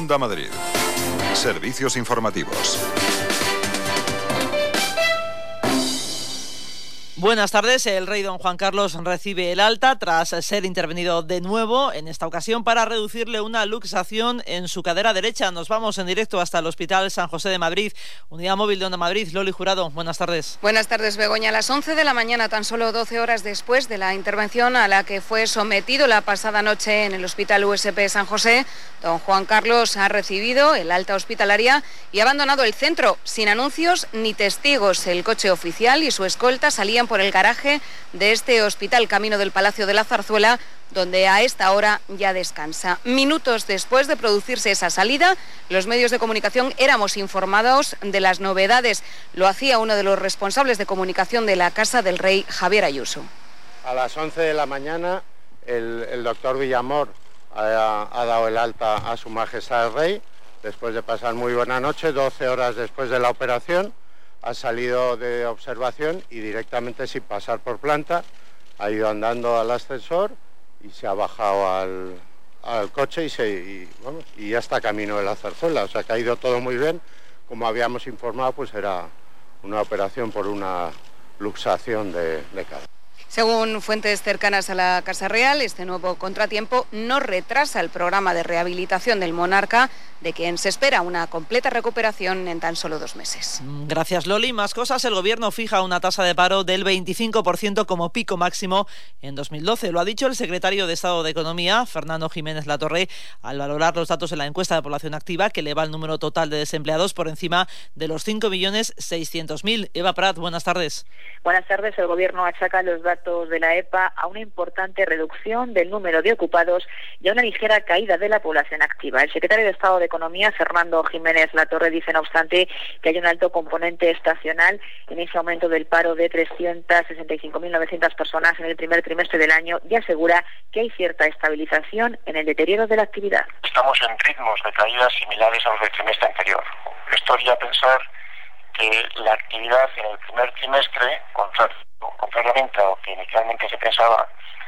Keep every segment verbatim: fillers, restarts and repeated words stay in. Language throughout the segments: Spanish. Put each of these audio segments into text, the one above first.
Onda Madrid. Servicios informativos. Buenas tardes. El rey don Juan Carlos recibe el alta tras ser intervenido de nuevo, en esta ocasión para reducirle una luxación en su cadera derecha. Nos vamos en directo hasta el Hospital San José de Madrid, Unidad Móvil de Onda Madrid. Loli Jurado, buenas tardes. Buenas tardes, Begoña. A las once de la mañana, tan solo doce horas después de la intervención a la que fue sometido la pasada noche en el Hospital U S P San José, don Juan Carlos ha recibido el alta hospitalaria y ha abandonado el centro sin anuncios ni testigos. El coche oficial y su escolta salían por el garaje de este hospital camino del Palacio de la Zarzuela, donde a esta hora ya descansa. Minutos después de producirse esa salida, los medios de comunicación éramos informados de las novedades. Lo hacía uno de los responsables de comunicación de la Casa del Rey, Javier Ayuso. A las once de la mañana, el, el doctor Villamor ha, ha dado el alta a Su Majestad el Rey, después de pasar muy buena noche, doce horas después de la operación. Ha salido de observación y directamente, sin pasar por planta, ha ido andando al ascensor y se ha bajado al, al coche y, se, y, bueno, y ya está camino de la Zarzuela. O sea que ha ido todo muy bien. Como habíamos informado, pues era una operación por una luxación de, de cadera. Según fuentes cercanas a la Casa Real, este nuevo contratiempo no retrasa el programa de rehabilitación del monarca, de quien se espera una completa recuperación en tan solo dos meses. Gracias, Loli. Más cosas. El Gobierno fija una tasa de paro del veinticinco por ciento como pico máximo en dos mil doce. Lo ha dicho el secretario de Estado de Economía, Fernando Jiménez Latorre, al valorar los datos en la encuesta de población activa, que eleva el número total de desempleados por encima de los cinco millones seiscientos mil. Eva Prat, buenas tardes. Buenas tardes. El Gobierno achaca los datos de la E P A a una importante reducción del número de ocupados y a una ligera caída de la población activa. El secretario de Estado de Economía, Fernando Jiménez Latorre, dice, no obstante, que hay un alto componente estacional en ese aumento del paro de trescientas sesenta y cinco mil novecientas personas en el primer trimestre del año, y asegura que hay cierta estabilización en el deterioro de la actividad. Estamos en ritmos de caída similares a los del trimestre anterior. Esto haría pensar que la actividad en el primer trimestre, contrariamente a lo que inicialmente se pensaba,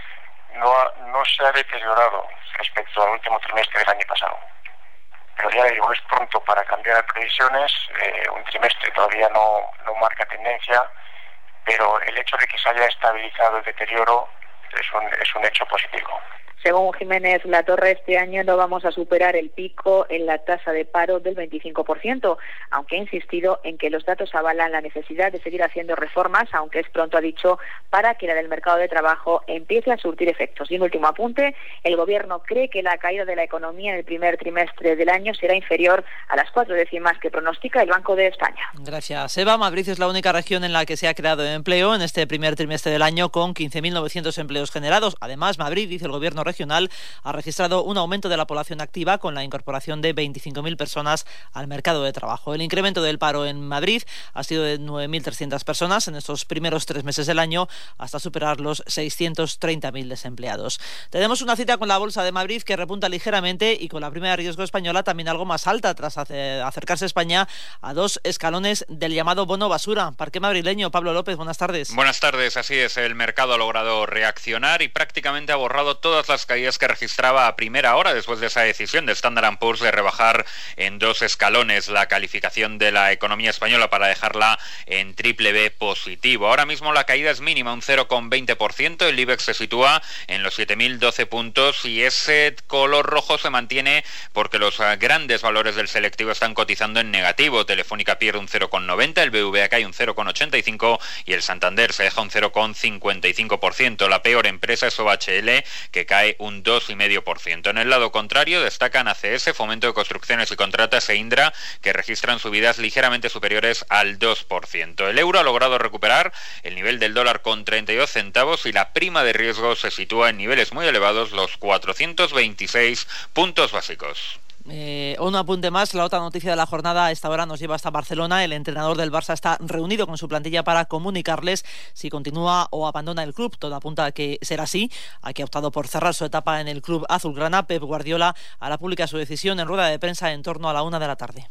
no, no se ha deteriorado respecto al último trimestre del año pasado. Pero ya digo, es pronto para cambiar previsiones, eh, un trimestre todavía no, no marca tendencia, pero el hecho de que se haya estabilizado el deterioro es un, es un hecho positivo. Según Jiménez Latorre, este año no vamos a superar el pico en la tasa de paro del veinticinco por ciento, aunque ha insistido en que los datos avalan la necesidad de seguir haciendo reformas, aunque es pronto, ha dicho, para que la del mercado de trabajo empiece a surtir efectos. Y un último apunte, el Gobierno cree que la caída de la economía en el primer trimestre del año será inferior a las cuatro décimas que pronostica el Banco de España. Gracias, Eva. Madrid es la única región en la que se ha creado empleo en este primer trimestre del año, con quince mil novecientos empleos generados. Además, Madrid, dice el Gobierno regional, ha registrado un aumento de la población activa con la incorporación de veinticinco mil personas al mercado de trabajo. El incremento del paro en Madrid ha sido de nueve mil trescientas personas en estos primeros tres meses del año, hasta superar los seiscientos treinta mil desempleados. Tenemos una cita con la Bolsa de Madrid, que repunta ligeramente, y con la prima de riesgo española también algo más alta, tras acercarse España a dos escalones del llamado bono basura. Parque madrileño, Pablo López, buenas tardes. Buenas tardes, así es. El mercado ha logrado reaccionar y prácticamente ha borrado todas las caídas que registraba a primera hora después de esa decisión de Standard and Poor's de rebajar en dos escalones la calificación de la economía española para dejarla en triple B positivo. Ahora mismo la caída es mínima, un cero coma veinte por ciento. El IBEX se sitúa en los siete mil doce puntos y ese color rojo se mantiene porque los grandes valores del selectivo están cotizando en negativo. Telefónica pierde un cero coma noventa, el B B V A cae un cero coma ochenta y cinco y el Santander se deja un cero coma cincuenta y cinco por ciento. La peor empresa es O H L, que cae un dos coma cinco por ciento. En el lado contrario destacan A C S, Fomento de Construcciones y Contratas, e Indra, que registran subidas ligeramente superiores al dos por ciento. El euro ha logrado recuperar el nivel del dólar con treinta y dos centavos y la prima de riesgo se sitúa en niveles muy elevados, los cuatrocientos veintiséis puntos básicos. Eh, un apunte más, la otra noticia de la jornada a esta hora nos lleva hasta Barcelona. El entrenador del Barça está reunido con su plantilla para comunicarles si continúa o abandona el club. Todo apunta a que será así. Aquí ha optado por cerrar su etapa en el club azulgrana. Pep Guardiola hará pública su decisión en rueda de prensa en torno a la una de la tarde.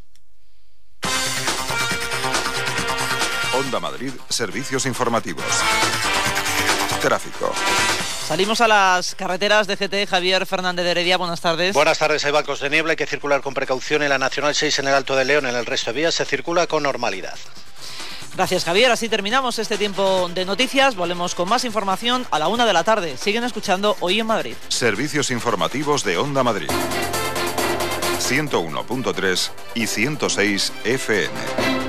Onda Madrid, servicios informativos. Tráfico. Salimos a las carreteras de G T. Javier Fernández de Heredia, buenas tardes. Buenas tardes, hay bancos de niebla, hay que circular con precaución en la Nacional seis en el Alto de León, en el resto de vías se circula con normalidad. Gracias, Javier. Así terminamos este tiempo de noticias. Volvemos con más información a la una de la tarde. Siguen escuchando Hoy en Madrid. Servicios informativos de Onda Madrid. ciento uno punto tres y ciento seis F M.